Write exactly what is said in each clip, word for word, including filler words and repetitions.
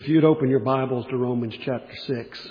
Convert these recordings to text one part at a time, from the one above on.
If you'd open your Bibles to Romans chapter six.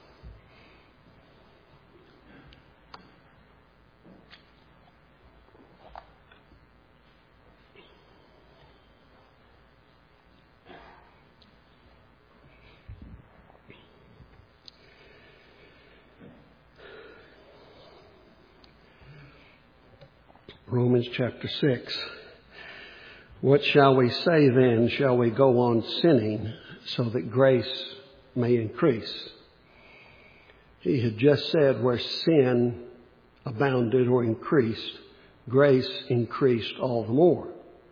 Romans chapter six. What shall we say then? Shall we go on sinning so that grace may increase? He had just said where sin abounded or increased, grace increased all the more.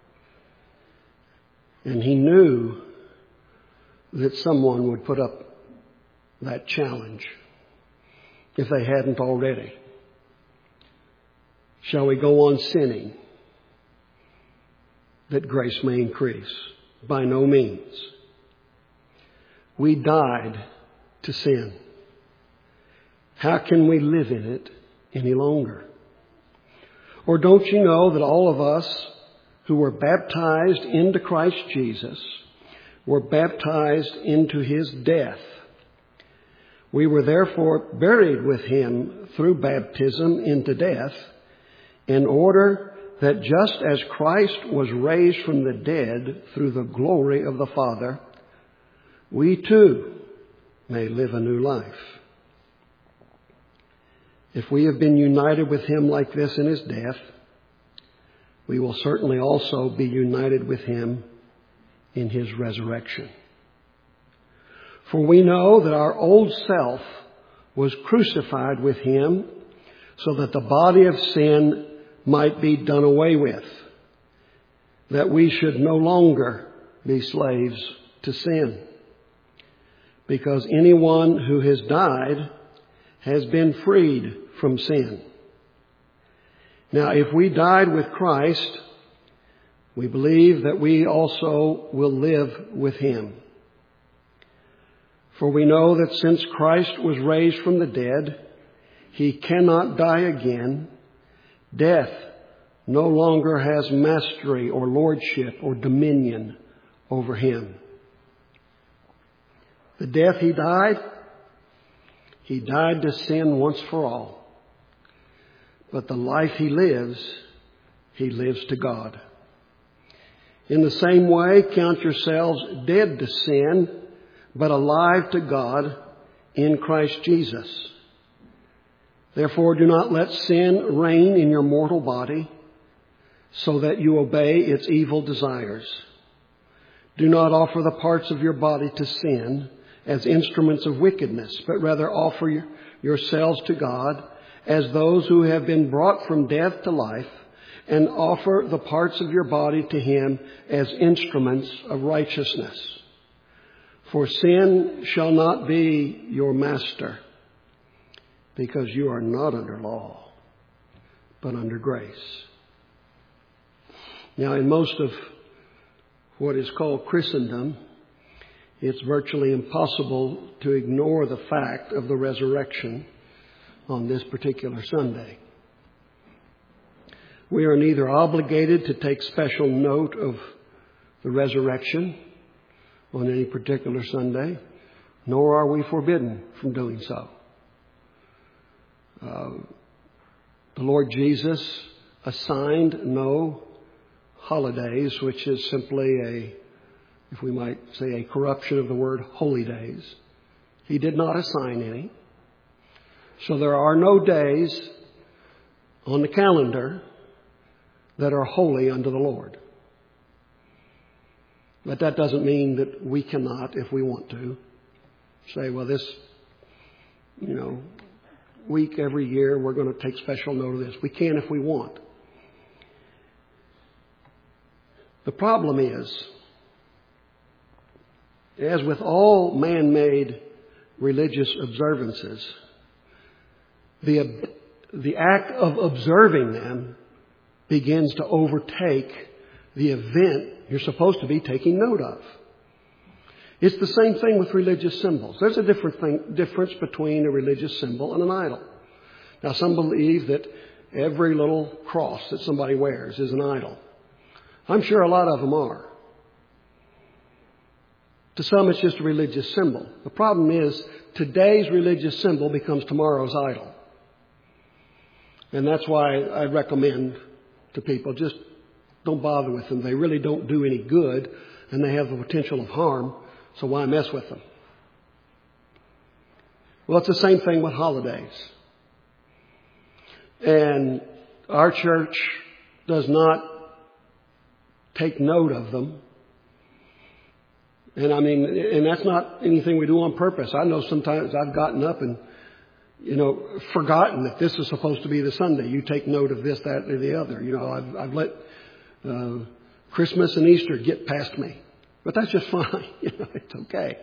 And he knew that someone would put up that challenge if they hadn't already. Shall we go on sinning that grace may increase? By no means. We died to sin. How can we live in it any longer? Or don't you know that all of us who were baptized into Christ Jesus were baptized into his death? We were therefore buried with him through baptism into death, in order that just as Christ was raised from the dead through the glory of the Father, we too may live a new life. If we have been united with him like this in his death, we will certainly also be united with him in his resurrection. For we know that our old self was crucified with him so that the body of sin might be done away with, that we should no longer be slaves to sin. Because anyone who has died has been freed from sin. Now, if we died with Christ, we believe that we also will live with him. For we know that since Christ was raised from the dead, he cannot die again. Death no longer has mastery or lordship or dominion over him. The death he died, he died to sin once for all. But the life he lives, he lives to God. In the same way, count yourselves dead to sin, but alive to God in Christ Jesus. Therefore, do not let sin reign in your mortal body, so that you obey its evil desires. Do not offer the parts of your body to sin as instruments of wickedness, but rather offer yourselves to God as those who have been brought from death to life, and offer the parts of your body to him as instruments of righteousness. For sin shall not be your master, because you are not under law, but under grace. Now, in most of what is called Christendom, it's virtually impossible to ignore the fact of the resurrection on this particular Sunday. We are neither obligated to take special note of the resurrection on any particular Sunday, nor are we forbidden from doing so. Uh, the Lord Jesus assigned no holidays, which is simply a, if we might say, a corruption of the word holy days. He did not assign any. So there are no days on the calendar that are holy unto the Lord. But that doesn't mean that we cannot, if we want to, say, well, this, you know, week every year we're going to take special note of this. We can if we want. The problem is, as with all man-made religious observances, the, the act of observing them begins to overtake the event you're supposed to be taking note of. It's the same thing with religious symbols. There's a different thing, difference between a religious symbol and an idol. Now, some believe that every little cross that somebody wears is an idol. I'm sure a lot of them are. To some, it's just a religious symbol. The problem is today's religious symbol becomes tomorrow's idol. And that's why I recommend to people, just don't bother with them. They really don't do any good, and they have the potential of harm, so why mess with them? Well, it's the same thing with holidays. And our church does not take note of them. And I mean, and that's not anything we do on purpose. I know sometimes I've gotten up and, you know, forgotten that this is supposed to be the Sunday. You take note of this, that, or the other. You know, I've, I've let uh, Christmas and Easter get past me. But that's just fine. You know, it's okay.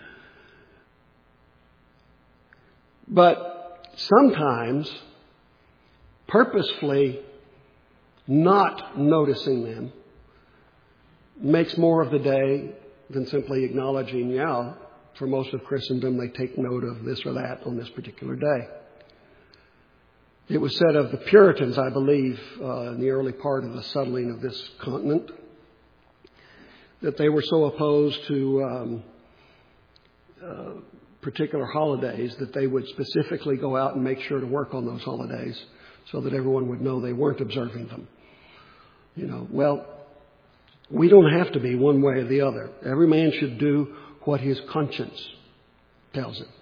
But sometimes purposefully not noticing them makes more of the day than simply acknowledging, yeah, for most of Christendom, they take note of this or that on this particular day. It was said of the Puritans, I believe, uh, in the early part of the settling of this continent, that they were so opposed to um, uh, particular holidays that they would specifically go out and make sure to work on those holidays so that everyone would know they weren't observing them. You know, well, we don't have to be one way or the other. Every man should do what his conscience tells him.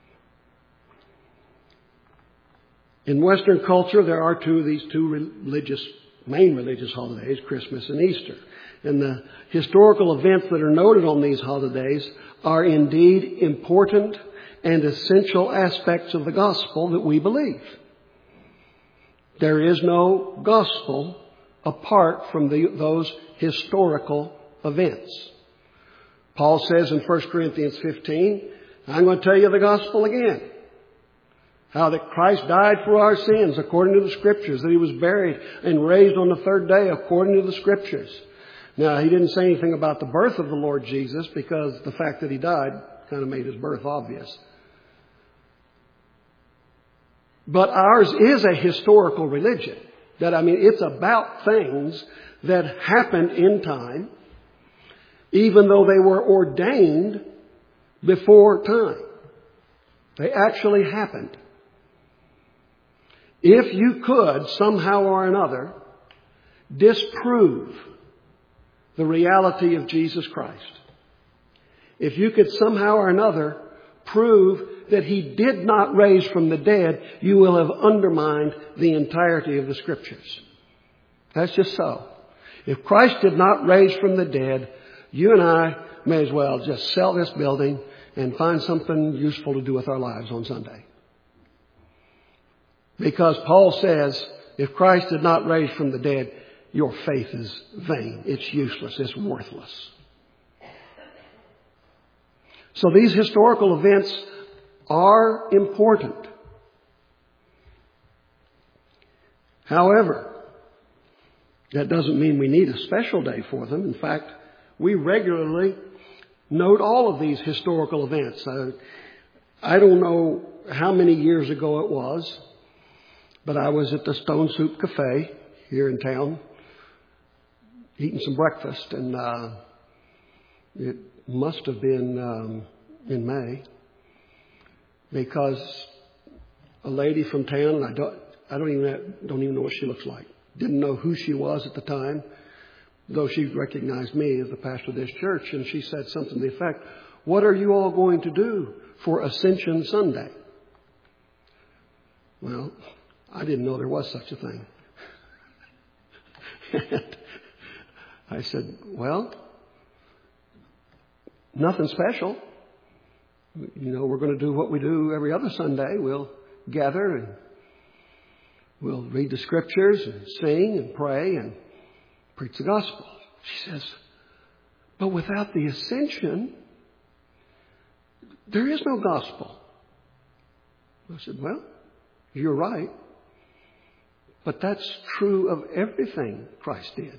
In Western culture, there are two of these two religious, main religious holidays, Christmas and Easter. And the historical events that are noted on these holidays are indeed important and essential aspects of the gospel that we believe. There is no gospel apart from the, those historical events. Paul says in First Corinthians fifteen, I'm going to tell you the gospel again. How that Christ died for our sins according to the Scriptures, that He was buried and raised on the third day according to the Scriptures. Now, he didn't say anything about the birth of the Lord Jesus because the fact that He died kind of made His birth obvious. But ours is a historical religion. That, I mean, it's about things that happened in time, even though they were ordained before time. They actually happened. If you could, somehow or another, disprove the reality of Jesus Christ, if you could somehow or another prove that He did not raise from the dead, you will have undermined the entirety of the Scriptures. That's just so. If Christ did not raise from the dead, you and I may as well just sell this building and find something useful to do with our lives on Sunday. Because Paul says, if Christ did not raise from the dead, your faith is vain. It's useless. It's worthless. So these historical events are important. However, that doesn't mean we need a special day for them. In fact, we regularly note all of these historical events. Uh, I don't know how many years ago it was, but I was at the Stone Soup Cafe here in town eating some breakfast, and uh, it must have been um, in May, because a lady from town, and I don't, I don't even don't even know what she looks like. Didn't know who she was at the time, though she recognized me as the pastor of this church, and she said something to the effect, "What are you all going to do for Ascension Sunday?" Well, I didn't know there was such a thing. And I said, well, nothing special. You know, we're going to do what we do every other Sunday. We'll gather and we'll read the Scriptures and sing and pray and preach the gospel. She says, but without the ascension, there is no gospel. I said, well, you're right. But that's true of everything Christ did.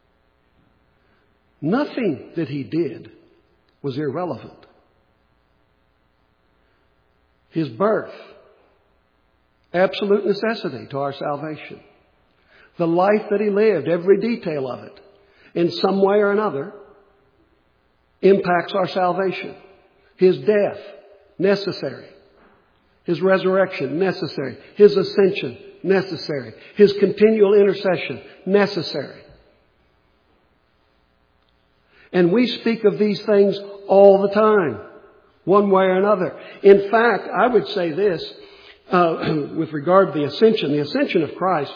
Nothing that He did was irrelevant. His birth, absolute necessity to our salvation. The life that He lived, every detail of it, in some way or another, impacts our salvation. His death, necessary. His resurrection, necessary. His ascension, necessary. His continual intercession, necessary. And we speak of these things all the time, one way or another. In fact, I would say this, uh, with regard to the ascension, the ascension of Christ,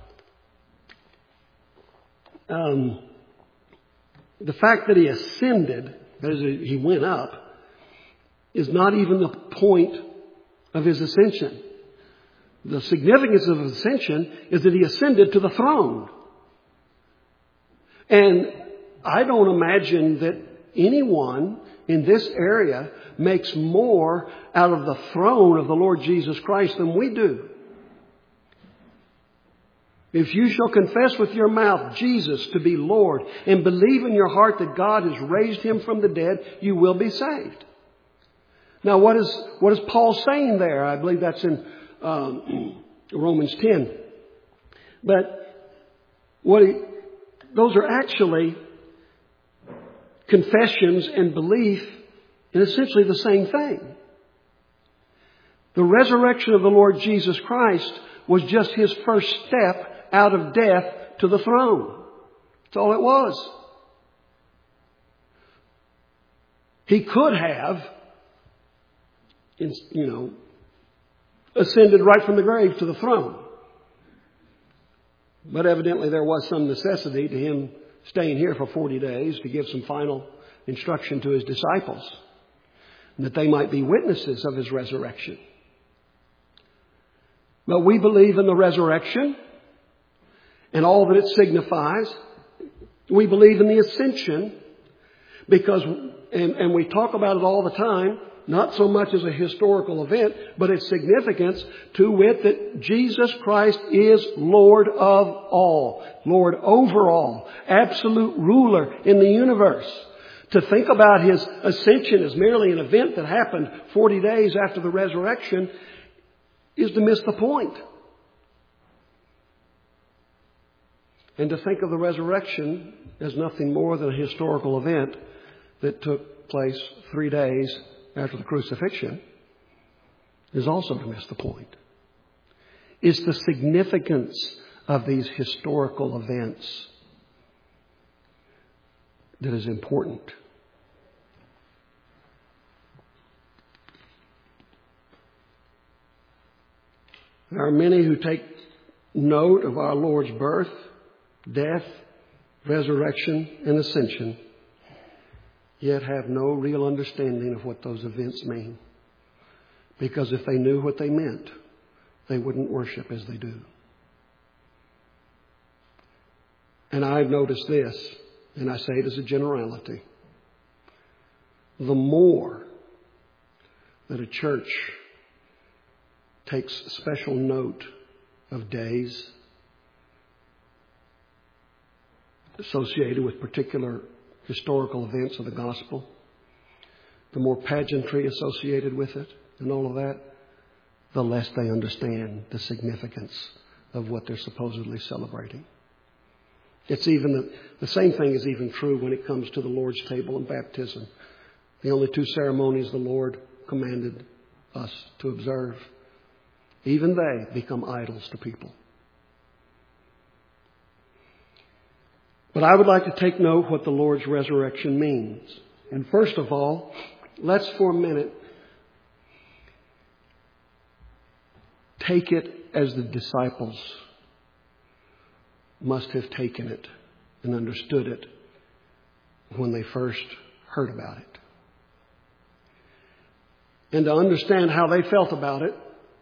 um, the fact that He ascended, that is, He went up, is not even the point of His ascension. The significance of His ascension is that He ascended to the throne. And I don't imagine that anyone in this area makes more out of the throne of the Lord Jesus Christ than we do. If you shall confess with your mouth Jesus to be Lord and believe in your heart that God has raised Him from the dead, you will be saved. Now, what is what is Paul saying there? I believe that's in um, Romans ten. But what he, those are actually confessions and belief in essentially the same thing. The resurrection of the Lord Jesus Christ was just His first step out of death to the throne. That's all it was. He could have, you know, ascended right from the grave to the throne. But evidently there was some necessity to Him staying here for forty days to give some final instruction to His disciples, and that they might be witnesses of His resurrection. But we believe in the resurrection and all that it signifies. We believe in the ascension because, and, and we talk about it all the time, not so much as a historical event, but its significance, to wit that Jesus Christ is Lord of all, Lord over all, absolute ruler in the universe. To think about His ascension as merely an event that happened forty days after the resurrection is to miss the point. And to think of the resurrection as nothing more than a historical event that took place three days after the crucifixion is also to miss the point. It's the significance of these historical events that is important. There are many who take note of our Lord's birth, death, resurrection, and ascension, yet have no real understanding of what those events mean. Because if they knew what they meant, they wouldn't worship as they do. And I've noticed this, and I say it as a generality. The more that a church takes special note of days associated with particular historical events of the gospel, the more pageantry associated with it and all of that, the less they understand the significance of what they're supposedly celebrating. It's even the, the same thing is even true when it comes to the Lord's table and baptism. The only two ceremonies the Lord commanded us to observe. Even they become idols to people. But I would like to take note what the Lord's resurrection means. And first of all, let's for a minute take it as the disciples must have taken it and understood it when they first heard about it. And to understand how they felt about it,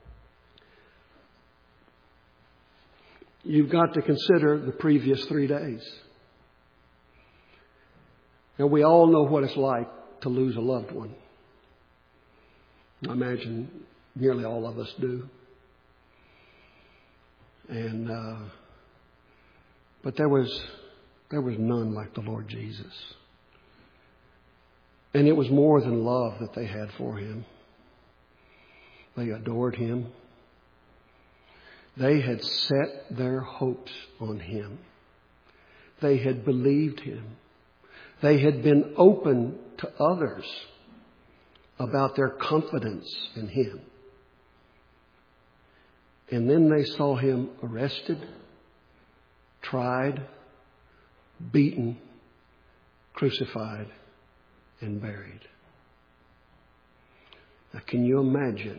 you've got to consider the previous three days. Now, we all know what it's like to lose a loved one. I imagine nearly all of us do. And uh, but there was there was none like the Lord Jesus. And it was more than love that they had for Him. They adored Him. They had set their hopes on Him. They had believed Him. They had been open to others about their confidence in Him. And then they saw Him arrested, tried, beaten, crucified, and buried. Now, can you imagine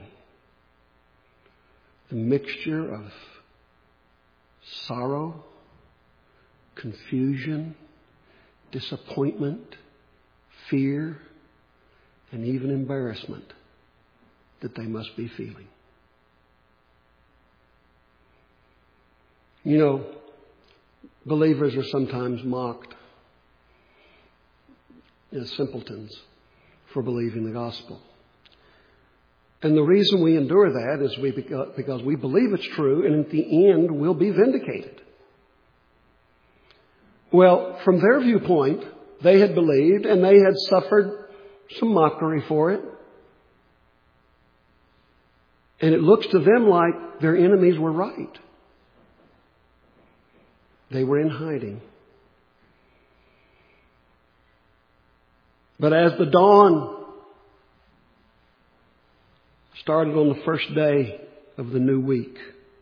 the mixture of sorrow, confusion, disappointment, fear, and even embarrassment that they must be feeling? You know, believers are sometimes mocked as simpletons for believing the gospel. And the reason we endure that is we because we believe it's true, and at the end we'll be vindicated. Well, from their viewpoint, they had believed and they had suffered some mockery for it. And it looks to them like their enemies were right. They were in hiding. But as the dawn started on the first day of the new week,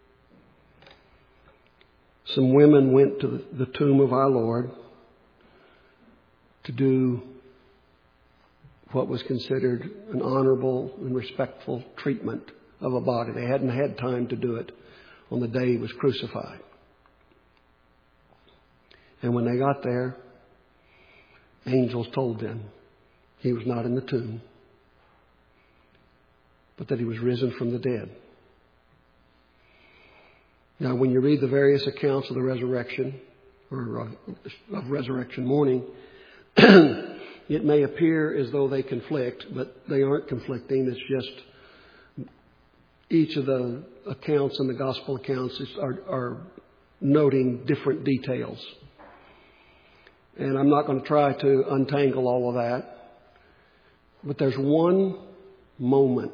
some women went to the tomb of our Lord to do what was considered an honorable and respectful treatment of a body. They hadn't had time to do it on the day He was crucified. And when they got there, angels told them He was not in the tomb, but that He was risen from the dead. Now, when you read the various accounts of the resurrection, or uh, of resurrection morning, it may appear as though they conflict, but they aren't conflicting. It's just each of the accounts in the gospel accounts is, are, are noting different details. And I'm not going to try to untangle all of that. But there's one moment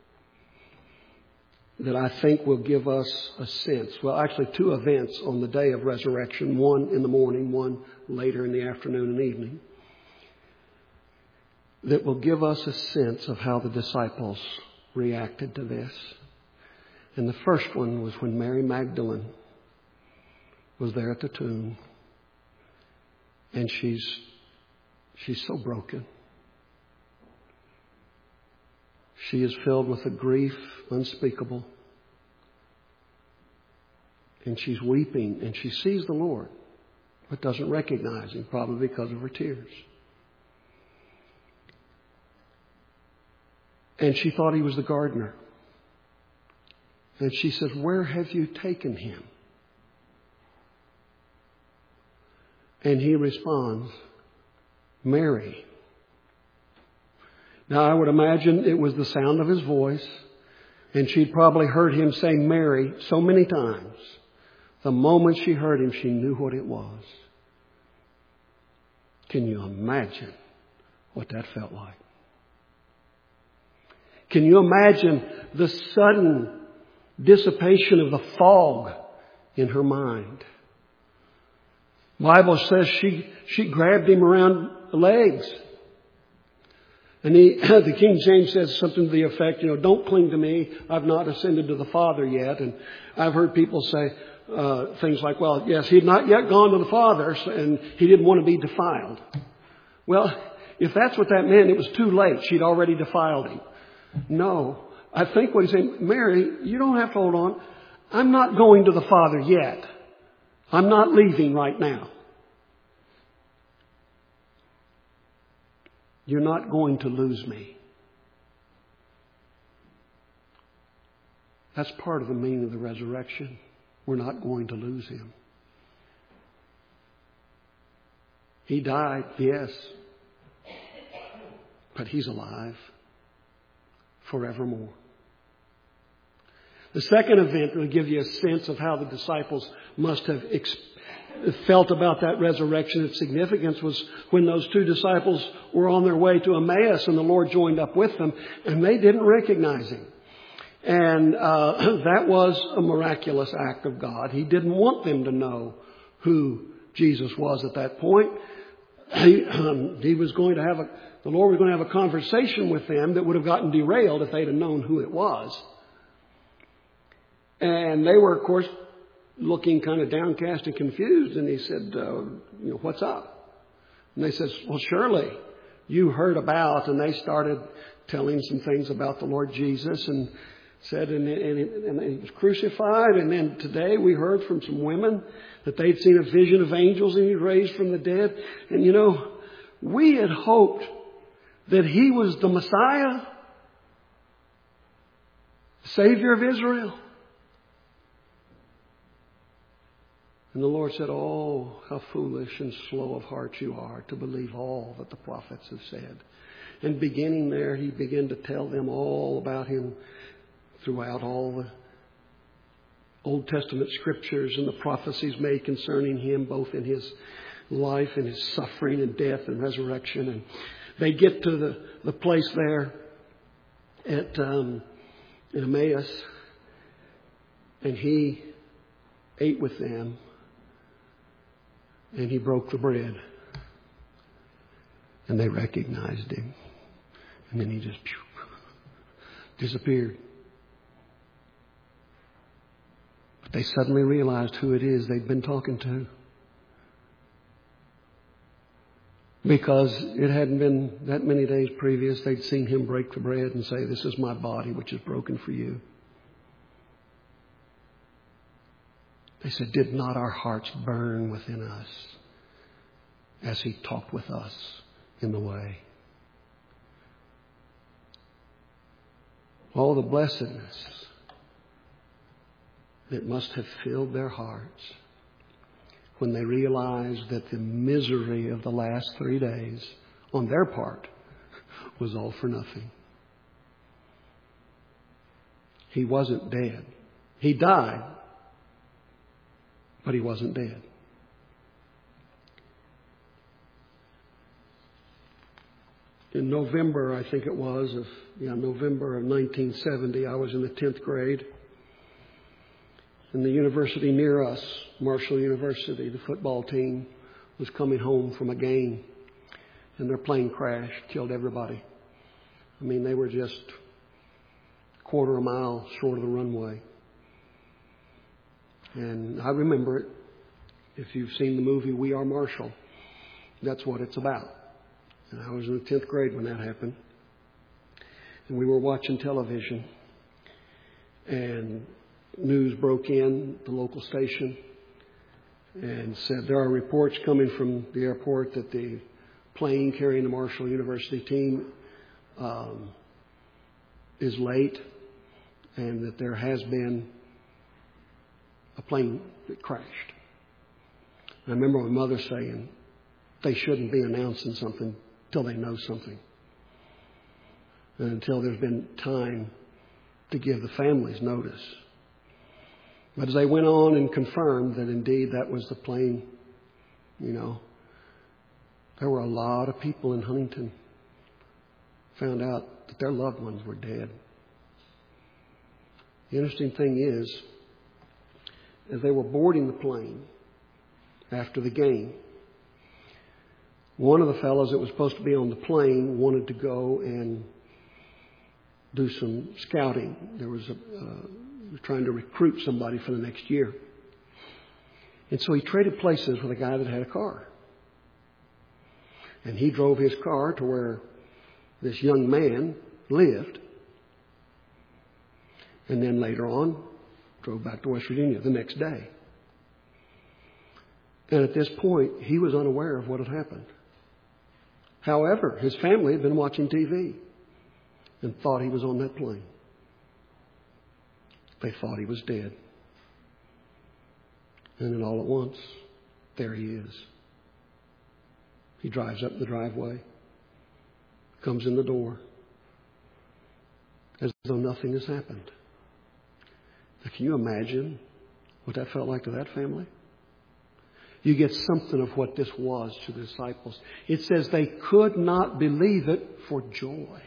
that I think will give us a sense. Well, actually two events on the day of resurrection. One in the morning, one later in the afternoon and evening. That will give us a sense of how the disciples reacted to this. And the first one was when Mary Magdalene was there at the tomb. And she's she's so broken. She is filled with a grief unspeakable. And she's weeping, and she sees the Lord, but doesn't recognize Him, probably because of her tears. And she thought He was the gardener. And she says, "Where have you taken Him?" And He responds, "Mary." Now, I would imagine it was the sound of His voice, and she'd probably heard Him say Mary so many times. The moment she heard Him, she knew what it was. Can you imagine what that felt like? Can you imagine the sudden dissipation of the fog in her mind? The Bible says she, she grabbed Him around the legs. And he, the King James says something to the effect, you know, "Don't cling to me. I've not ascended to the Father yet." And I've heard people say uh, things like, well, yes, He had not yet gone to the Father, and He didn't want to be defiled. Well, if that's what that meant, it was too late. She'd already defiled Him. No, I think what He's saying, Mary, you don't have to hold on. I'm not going to the Father yet. I'm not leaving right now. You're not going to lose me. That's part of the meaning of the resurrection. We're not going to lose Him. He died, yes, but He's alive forevermore. The second event will give you a sense of how the disciples must have experienced felt about that resurrection. Its significance was when those two disciples were on their way to Emmaus and the Lord joined up with them, and they didn't recognize Him. And uh, that was a miraculous act of God. He didn't want them to know who Jesus was at that point. he, um, he was going to have a, the Lord was going to have a conversation with them that would have gotten derailed if they'd have known who it was. And they were, of course, looking kind of downcast and confused. And he said, uh, you know, what's up? And they said, well, surely you heard about, and they started telling some things about the Lord Jesus and said, and, and, and he was crucified. And then today we heard from some women that they'd seen a vision of angels and he raised from the dead. And you know, we had hoped that he was the Messiah, Savior of Israel. And the Lord said, oh, how foolish and slow of heart you are to believe all that the prophets have said. And beginning there, he began to tell them all about him throughout all the Old Testament scriptures and the prophecies made concerning him, both in his life and his suffering and death and resurrection. And they get to the, the place there at um, in Emmaus, and he ate with them, and he broke the bread, and they recognized him, and then he just pew, disappeared. But they suddenly realized who it is they'd been talking to. Because it hadn't been that many days previous, they'd seen him break the bread and say, this is my body which is broken for you. They said, did not our hearts burn within us as he talked with us in the way? All the blessedness that must have filled their hearts when they realized that the misery of the last three days on their part was all for nothing. He wasn't dead. He died, but he wasn't dead. In November, I think it was, of yeah, November of nineteen seventy, I was in the tenth grade. In the university near us, Marshall University, the football team was coming home from a game, and their plane crashed, killed everybody. I mean, they were just a quarter of a mile short of the runway. And I remember it. If you've seen the movie We Are Marshall, that's what it's about. And I was in the tenth grade when that happened. And we were watching television, and news broke in, the local station, and said there are reports coming from the airport that the plane carrying the Marshall University team um, is late, and that there has been a plane that crashed. And I remember my mother saying, they shouldn't be announcing something till they know something, and until there's been time to give the families notice. But as they went on and confirmed that indeed that was the plane, you know, there were a lot of people in Huntington found out that their loved ones were dead. The interesting thing is, as they were boarding the plane after the game, one of the fellows that was supposed to be on the plane wanted to go and do some scouting. There was a... Uh, trying to recruit somebody for the next year. And so he traded places with a guy that had a car. And he drove his car to where this young man lived. And then later on, drove back to West Virginia the next day. And at this point, he was unaware of what had happened. However, his family had been watching T V and thought he was on that plane. They thought he was dead. And then all at once, there he is. He drives up the driveway, comes in the door, as though nothing has happened. Now, can you imagine what that felt like to that family? You get something of what this was to the disciples. It says they could not believe it for joy.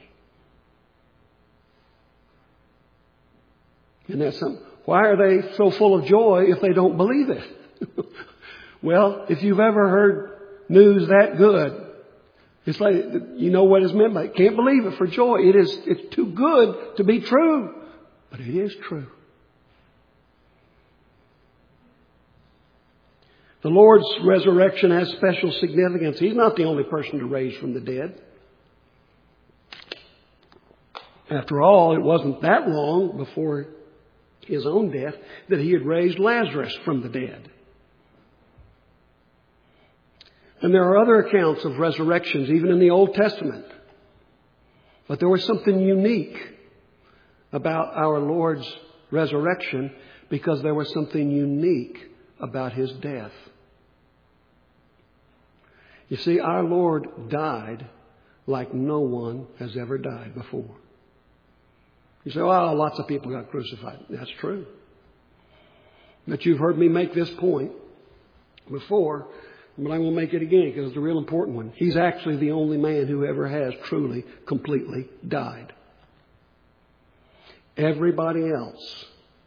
And that's something. Why are they so full of joy if they don't believe it? Well, if you've ever heard news that good. It's like, you know what is meant by it. Can't believe it for joy. It is, it's too good to be true. But it is true. The Lord's resurrection has special significance. He's not the only person to raise from the dead. After all, it wasn't that long before His own death that He had raised Lazarus from the dead. And there are other accounts of resurrections, even in the Old Testament. But there was something unique about our Lord's resurrection because there was something unique about His death. You see, our Lord died like no one has ever died before. You say, well, lots of people got crucified. That's true. But you've heard me make this point before, but I will make it again because it's a real important one. He's actually the only man who ever has truly, completely died. Everybody else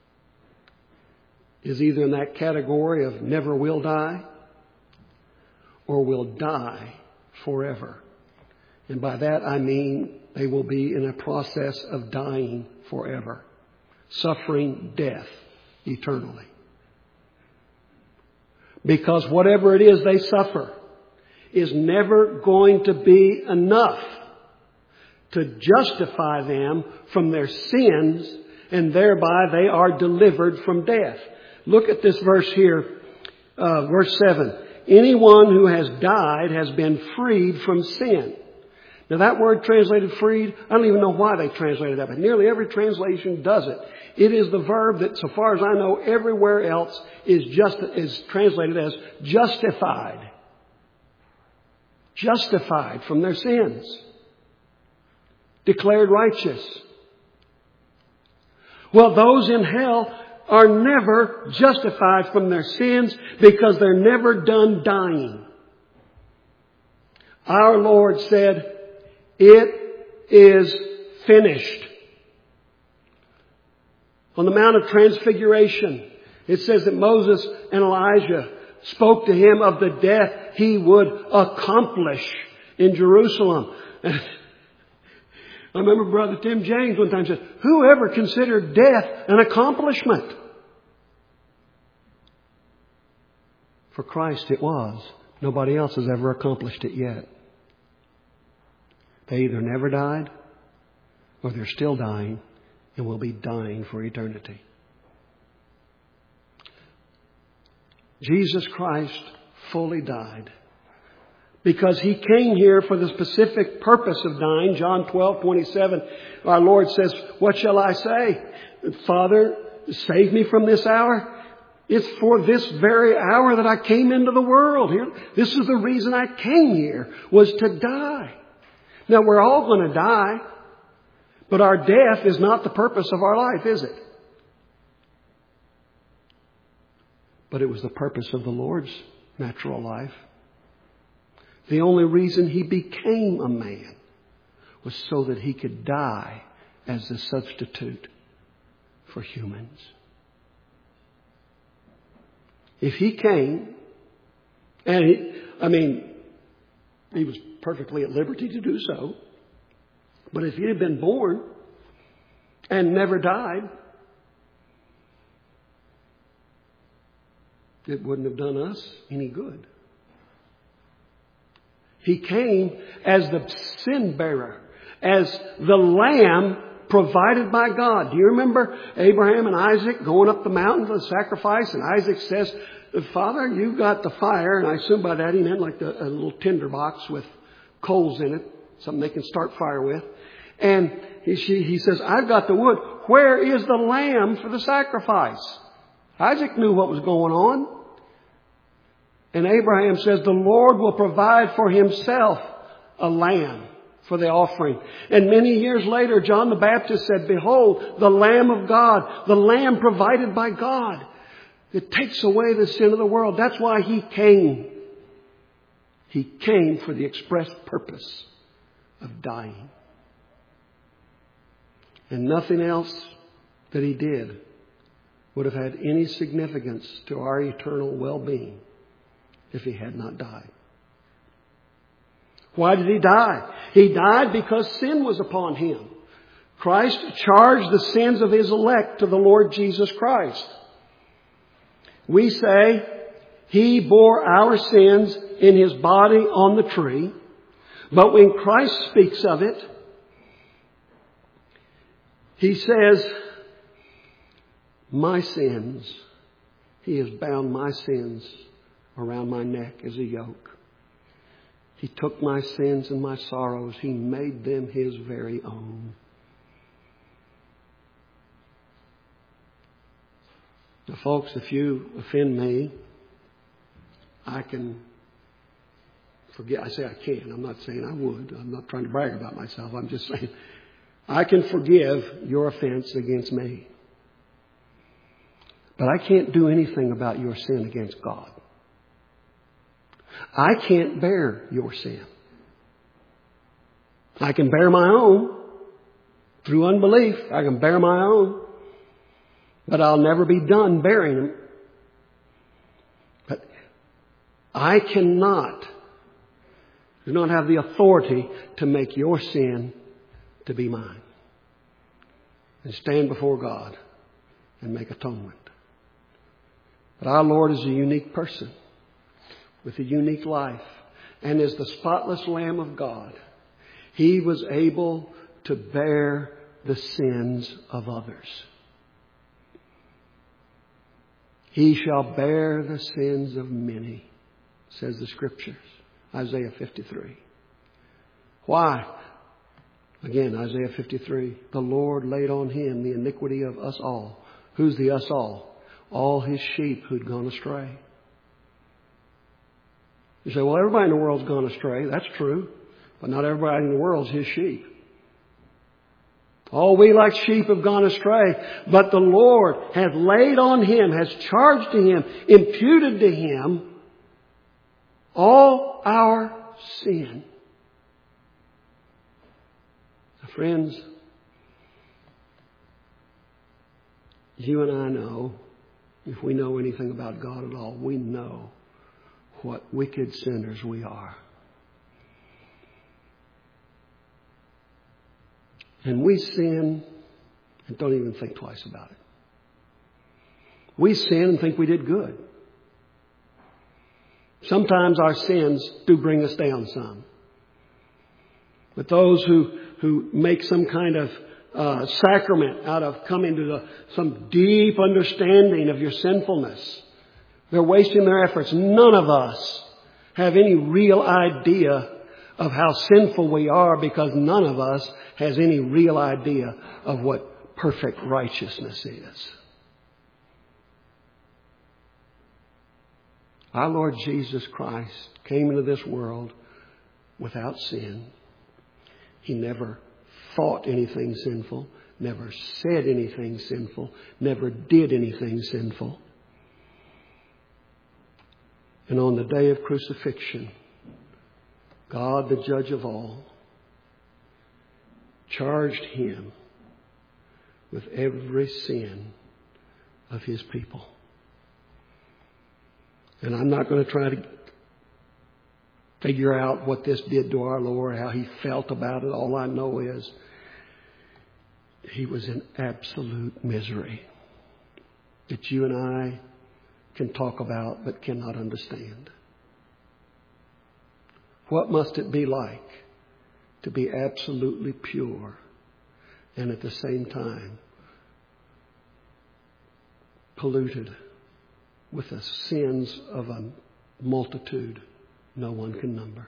is either in that category of never will die or will die forever. And by that I mean they will be in a process of dying forever, suffering death eternally. Because whatever it is they suffer is never going to be enough to justify them from their sins, and thereby they are delivered from death. Look at this verse here, uh, verse seven. Anyone who has died has been freed from sin. Now that word translated freed, I don't even know why they translated that, but nearly every translation does it. It is the verb that, so far as I know, everywhere else is just is translated as justified. Justified from their sins. Declared righteous. Well, those in hell are never justified from their sins because they're never done dying. Our Lord said, "It is finished." On the Mount of Transfiguration, it says that Moses and Elijah spoke to him of the death he would accomplish in Jerusalem. And I remember Brother Tim James one time said, "Who ever considered death an accomplishment?" For Christ it was. Nobody else has ever accomplished it yet. They either never died or they're still dying and will be dying for eternity. Jesus Christ fully died because He came here for the specific purpose of dying. John twelve twenty-seven, our Lord says, "What shall I say? Father, save me from this hour. It's for this very hour that I came into the world. Here, this is the reason I came here, was to die." Now, we're all going to die, but our death is not the purpose of our life, is it? But it was the purpose of the Lord's natural life. The only reason He became a man was so that He could die as a substitute for humans. If He came, and he, I mean, He was perfectly at liberty to do so, but if He had been born and never died, it wouldn't have done us any good. He came as the sin bearer, as the lamb provided by God. Do you remember Abraham and Isaac going up the mountain to the sacrifice? And Isaac says, "Father, you've got the fire." And I assume by that he meant like the, a little tinder box with coals in it, something they can start fire with. And he, she, he says, "I've got the wood. Where is the lamb for the sacrifice?" Isaac knew what was going on. And Abraham says, "The Lord will provide for Himself a lamb for the offering." And many years later, John the Baptist said, "Behold, the Lamb of God, the Lamb provided by God. It takes away the sin of the world." That's why He came. He came for the express purpose of dying. And nothing else that He did would have had any significance to our eternal well-being if He had not died. Why did He die? He died because sin was upon Him. Christ charged the sins of His elect to the Lord Jesus Christ. We say He bore our sins in His body on the tree. But when Christ speaks of it, He says, my sins, He has bound my sins around my neck as a yoke. He took my sins and my sorrows. He made them His very own. Now, folks, if you offend me, I can forget. I say I can. I'm not saying I would. I'm not trying to brag about myself. I'm just saying I can forgive your offense against me. But I can't do anything about your sin against God. I can't bear your sin. I can bear my own through unbelief. I can bear my own. But I'll never be done bearing them. But I cannot, do not have the authority to make your sin to be mine. And stand before God and make atonement. But our Lord is a unique person with a unique life. And as the spotless Lamb of God, He was able to bear the sins of others. He shall bear the sins of many, says the Scriptures. Isaiah fifty-three. Why? Again, Isaiah fifty-three. The Lord laid on Him the iniquity of us all. Who's the us all? All His sheep who'd gone astray. You say, well, everybody in the world's gone astray. That's true. But not everybody in the world's His sheep. All we like sheep have gone astray. But the Lord hath laid on Him, has charged to Him, imputed to Him all our sin. Now, friends, you and I know, if we know anything about God at all, we know what wicked sinners we are. And we sin and don't even think twice about it. We sin and think we did good. Sometimes our sins do bring us down some. But those who, who make some kind of uh, sacrament out of coming to the, some deep understanding of your sinfulness, they're wasting their efforts. None of us have any real idea of how sinful we are, because none of us has any real idea of what perfect righteousness is. Our Lord Jesus Christ came into this world without sin. He never thought anything sinful, never said anything sinful, never did anything sinful. And on the day of crucifixion, God, the judge of all, charged Him with every sin of His people. And I'm not going to try to figure out what this did to our Lord, how He felt about it. All I know is He was in absolute misery that you and I can talk about but cannot understand. What must it be like to be absolutely pure and at the same time polluted with the sins of a multitude no one can number?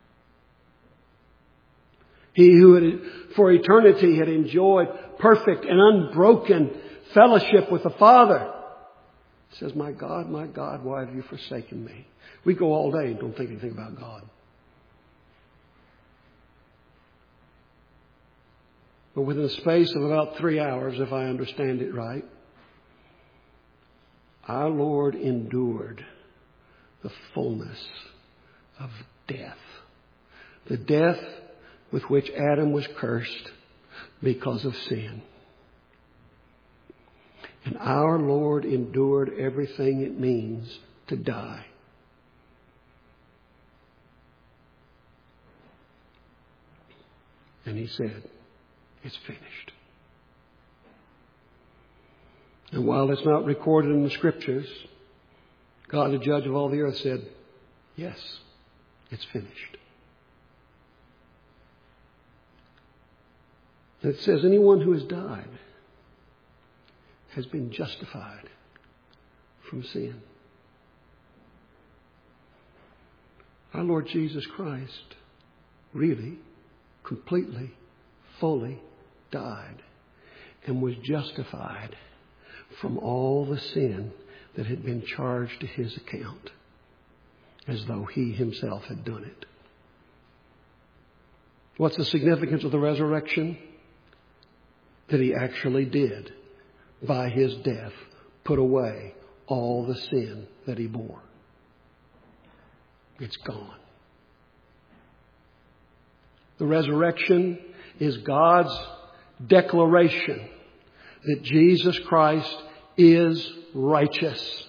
He who had, for eternity had enjoyed perfect and unbroken fellowship with the Father says, my God, my God, why have you forsaken me? We go all day and don't think anything about God. But within the space of about three hours, if I understand it right, our Lord endured the fullness of death. The death with which Adam was cursed because of sin. And our Lord endured everything it means to die. And He said, it's finished. And while it's not recorded in the Scriptures, God, the judge of all the earth, said, yes, it's finished. And it says anyone who has died has been justified from sin. Our Lord Jesus Christ really, completely, fully died and was justified from all the sin that had been charged to His account, as though He Himself had done it. What's the significance of the resurrection? That He actually did, by His death, put away all the sin that He bore. It's gone. The resurrection is God's declaration that Jesus Christ is righteous.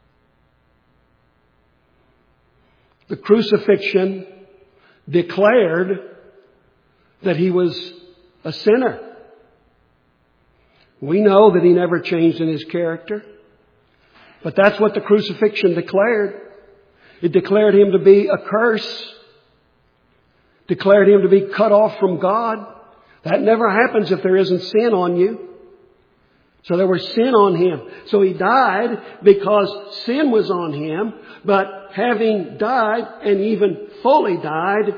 The crucifixion declared that He was a sinner. We know that He never changed in His character. But that's what the crucifixion declared. It declared Him to be a curse. Declared Him to be cut off from God. That never happens if there isn't sin on you. So there was sin on Him. So He died because sin was on Him. But having died and even fully died,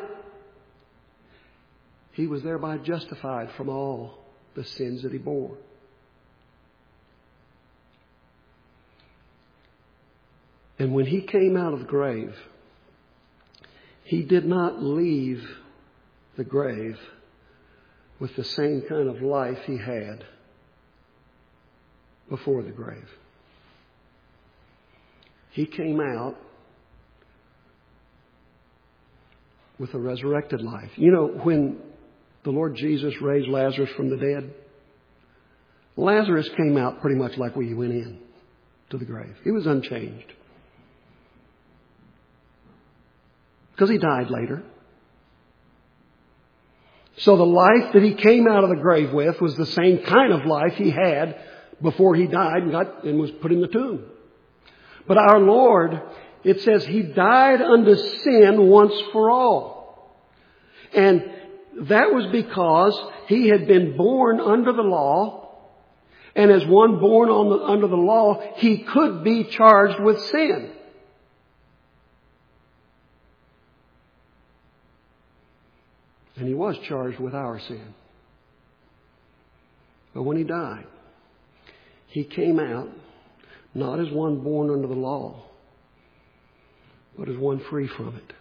He was thereby justified from all the sins that He bore. And when He came out of the grave, He did not leave the grave with the same kind of life He had before the grave. He came out with a resurrected life. You know, when the Lord Jesus raised Lazarus from the dead, Lazarus came out pretty much like we went in to the grave. He was unchanged. Because he died later. So the life that he came out of the grave with was the same kind of life he had before he died and got and was put in the tomb. But our Lord, it says He died unto sin once for all. And that was because He had been born under the law. And as one born on the, under the law, He could be charged with sin. And He was charged with our sin. But when He died, He came out not as one born under the law, but as one free from it.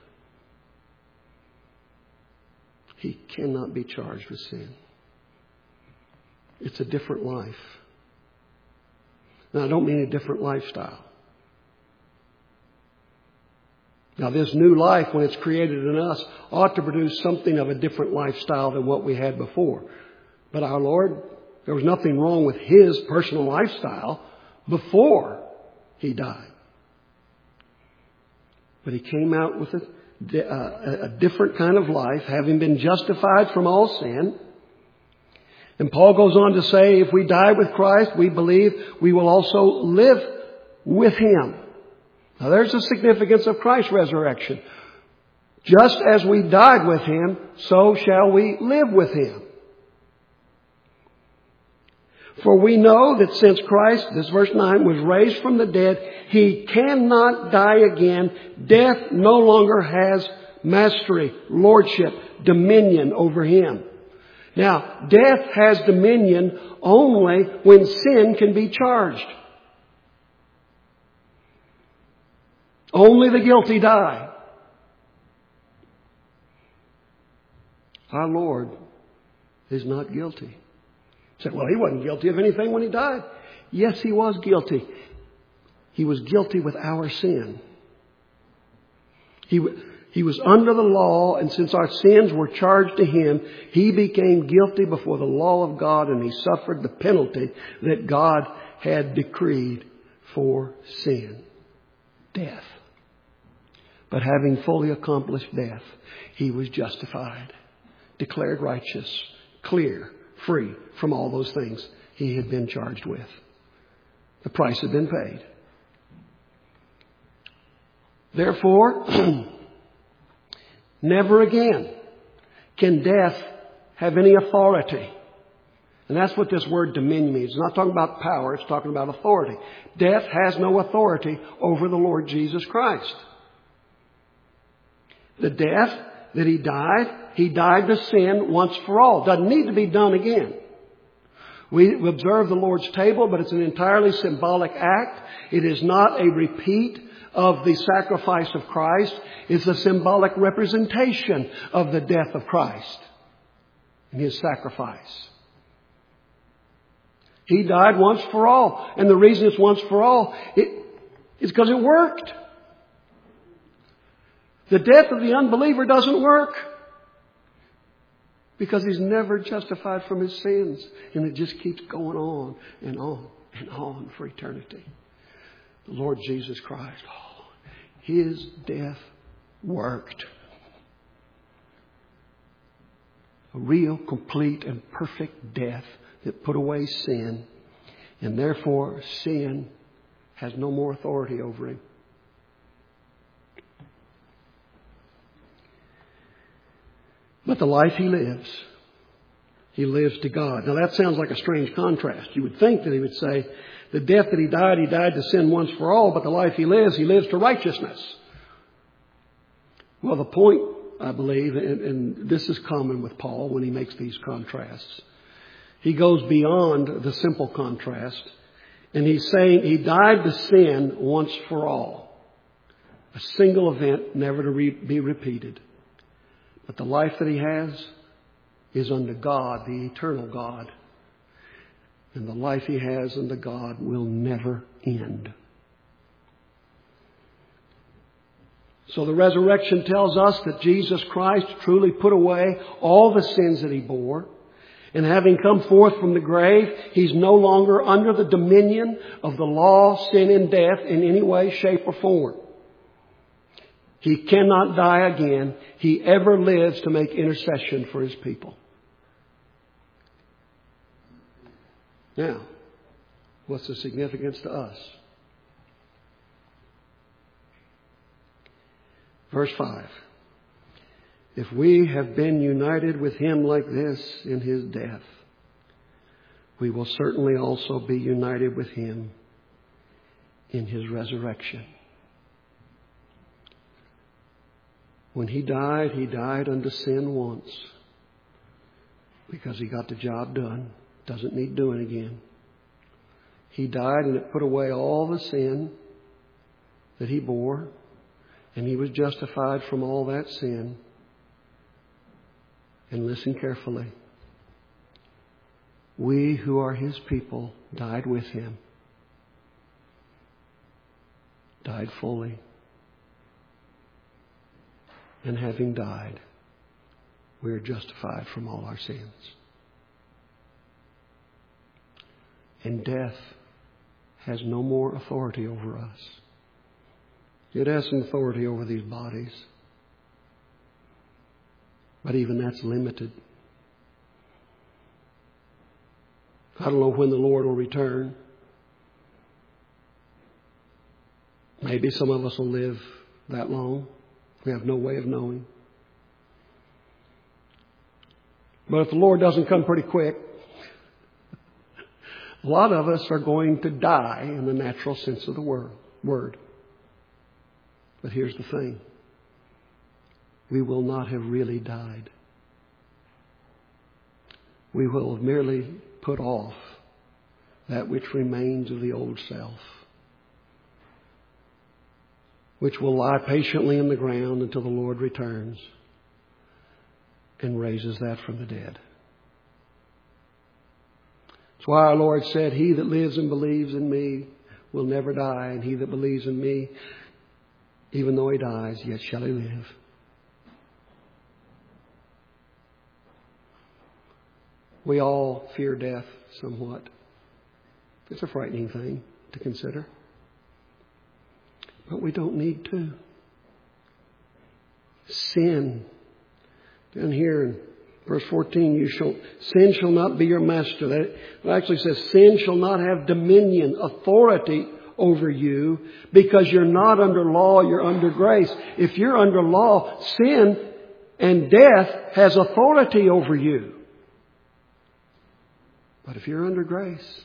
He cannot be charged with sin. It's a different life. Now, I don't mean a different lifestyle. Now, this new life, when it's created in us, ought to produce something of a different lifestyle than what we had before. But our Lord, there was nothing wrong with His personal lifestyle before He died. But He came out with a, a, a different kind of life, having been justified from all sin. And Paul goes on to say, if we die with Christ, we believe we will also live with Him. Now there's the significance of Christ's resurrection. Just as we died with Him, so shall we live with Him. For we know that since Christ, this verse nine, was raised from the dead, He cannot die again. Death no longer has mastery, lordship, dominion over Him. Now, death has dominion only when sin can be charged. Only the guilty die. Our Lord is not guilty. You say, well, He wasn't guilty of anything when He died. Yes, He was guilty. He was guilty with our sin. He, he was under the law, and since our sins were charged to Him, He became guilty before the law of God, and He suffered the penalty that God had decreed for sin. Death. But having fully accomplished death, He was justified declared righteous, clear, free from all those things he had been charged with. The price had been paid. Therefore, never again can death have any authority. And that's what this word dominion means. It's not talking about power, it's talking about authority. Death has no authority over the Lord Jesus Christ. The death that he died, he died to sin once for all. Doesn't need to be done again. We observe the Lord's table, but it's an entirely symbolic act. It is not a repeat of the sacrifice of Christ. It's a symbolic representation of the death of Christ and his sacrifice. He died once for all. And the reason it's once for all it, is because it worked. The death of the unbeliever doesn't work because he's never justified from his sins. And it just keeps going on and on and on for eternity. The Lord Jesus Christ, oh, his death worked. A real, complete, and perfect death that put away sin. And therefore, sin has no more authority over him. But the life he lives, he lives to God. Now that sounds like a strange contrast. You would think that he would say, the death that he died, he died to sin once for all, but the life he lives, he lives to righteousness. Well, the point, I believe, and, and this is common with Paul when he makes these contrasts, he goes beyond the simple contrast, and he's saying he died to sin once for all. A single event, never to re- be repeated. But the life that he has is unto God, the eternal God. And the life he has unto God will never end. So the resurrection tells us that Jesus Christ truly put away all the sins that he bore. And having come forth from the grave, he's no longer under the dominion of the law, sin, and death in any way, shape, or form. He cannot die again. He ever lives to make intercession for his people. Now, what's the significance to us? Verse five. If we have been united with him like this in his death, we will certainly also be united with him in his resurrection. When he died, he died unto sin once because he got the job done. Doesn't need doing again. He died and it put away all the sin that he bore, and he was justified from all that sin. And listen carefully. We who are his people died with him. Died fully. And having died, we are justified from all our sins. And death has no more authority over us. It has some authority over these bodies. But even that's limited. I don't know when the Lord will return. Maybe some of us will live that long. We have no way of knowing. But if the Lord doesn't come pretty quick, a lot of us are going to die in the natural sense of the word. But here's the thing. We will not have really died. We will have merely put off that which remains of the old self, which will lie patiently in the ground until the Lord returns and raises that from the dead. That's why our Lord said, he that lives and believes in me will never die, and he that believes in me, even though he dies, yet shall he live. We all fear death somewhat. It's a frightening thing to consider. But we don't need to. Sin. Down here in Verse fourteen, you shall, sin shall not be your master. That it actually says sin shall not have dominion, authority over you, because you're not under law, you're under grace. If you're under law, sin and death has authority over you. But if you're under grace,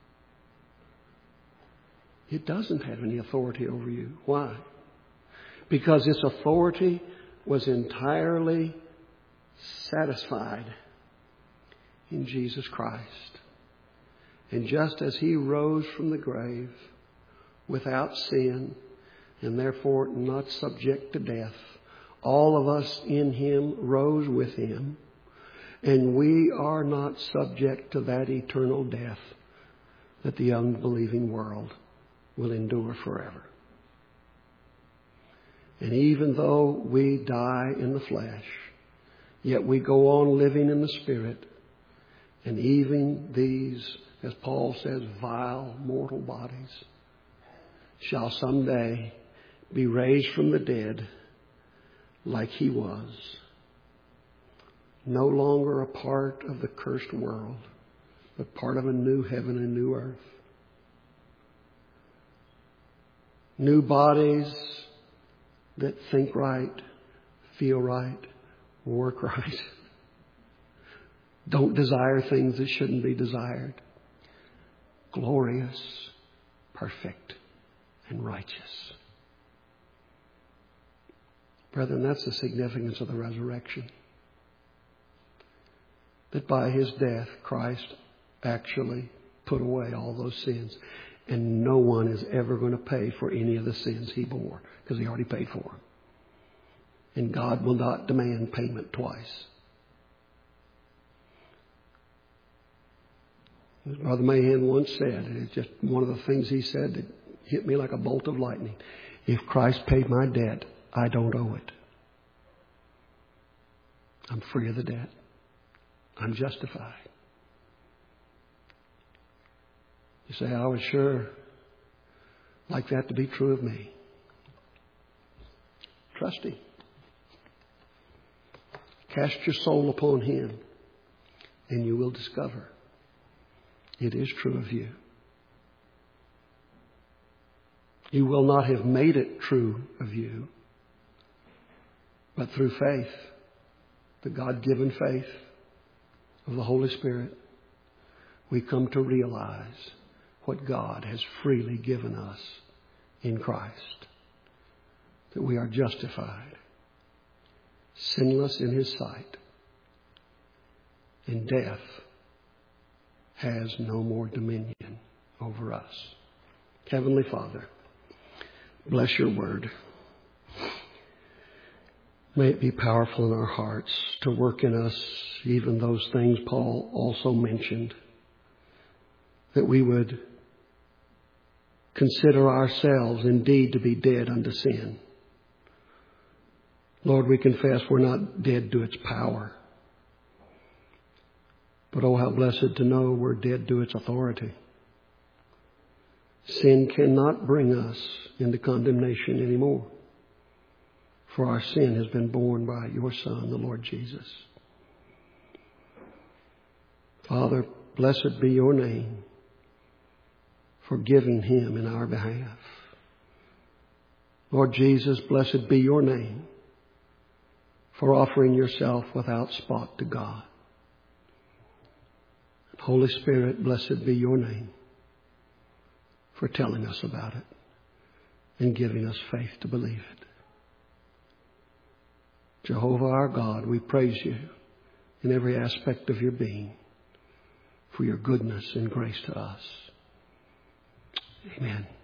it doesn't have any authority over you. Why? Because its authority was entirely satisfied in Jesus Christ. And just as He rose from the grave without sin and therefore not subject to death, all of us in Him rose with Him, and we are not subject to that eternal death that the unbelieving world will endure forever. And even though we die in the flesh, yet we go on living in the Spirit. And even these, as Paul says, vile mortal bodies shall someday be raised from the dead like He was. No longer a part of the cursed world, but part of a new heaven and new earth. New bodies that think right, feel right, work right. Don't desire things that shouldn't be desired. Glorious, perfect, and righteous. Brethren, that's the significance of the resurrection. That by His death, Christ actually put away all those sins. And no one is ever going to pay for any of the sins He bore, because He already paid for them. And God will not demand payment twice. As Brother Mahan once said, it's just one of the things he said that hit me like a bolt of lightning. If Christ paid my debt, I don't owe it. I'm free of the debt. I'm justified. You say, I would sure like that to be true of me. Trust Him. Cast your soul upon Him, and you will discover it is true of you. You will not have made it true of you, but through faith, the God-given faith of the Holy Spirit, we come to realize what God has freely given us in Christ. That we are justified, sinless in His sight, and death has no more dominion over us. Heavenly Father, bless Your word. May it be powerful in our hearts to work in us even those things Paul also mentioned. That we would consider ourselves indeed to be dead unto sin. Lord, we confess we're not dead to its power. But oh, how blessed to know we're dead to its authority. Sin cannot bring us into condemnation anymore. For our sin has been borne by Your Son, the Lord Jesus. Father, blessed be Your name for giving Him in our behalf. Lord Jesus, blessed be Your name for offering Yourself without spot to God. Holy Spirit, blessed be Your name for telling us about it and giving us faith to believe it. Jehovah our God, we praise You in every aspect of Your being for Your goodness and grace to us. Amen.